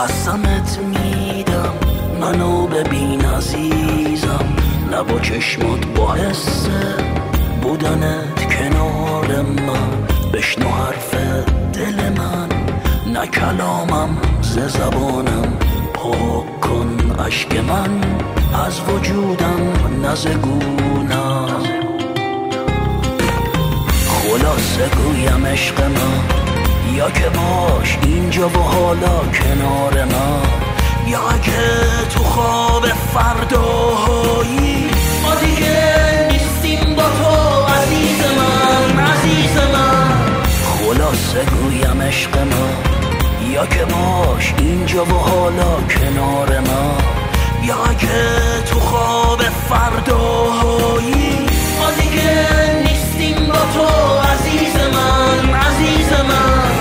قسمت میدم منو ببین عزیزم، نه با چشمات با حس بودنت کنار من، بشنو حرف دل من، نه کلامم ز زبانم، پاک کن عشق من از وجودم، نه ز گونم. خلاصه گویم عشق من، یا که باش اینجا و حالا کنار من، یا اگه تو خواب فردایی ما دیگه نیستیم با تو عزیز من، عزیز من. خلاصه گویم عشق من، یا که باش اینجا و حالا کنار من، یا اگه تو خواب فردایی ما دیگه نیستیم با تو عزیز من، عزیز من.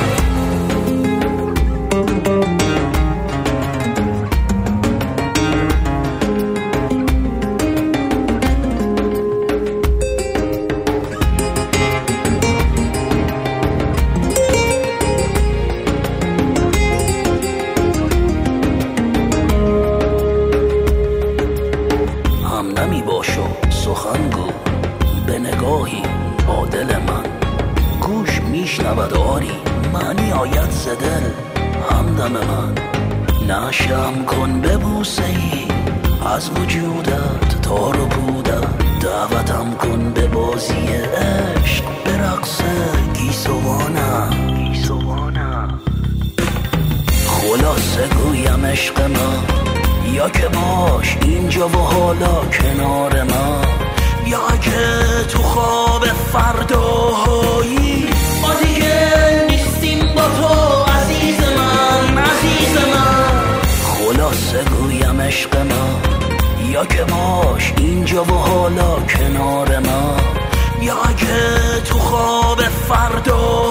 همدمی باشو سخنگو به نگاهی عادل من، گوش میشنود آری معنی آید ز دل همدم من. نشم کن به بوسه ای از وجودت تار و پودت، دعوتم کن به بازی عشق به رقص گیسوانم. خلاصه گویم عشق من، یا که باش اینجا و حالا کنار من، یا اگه تو خواب فردایی ما دیگه نیستیم با تو عزیز من، عزیز من. خلاصه گویم عشق من، یا که باش اینجا و حالا کنار من، یا اگه تو خواب فردایی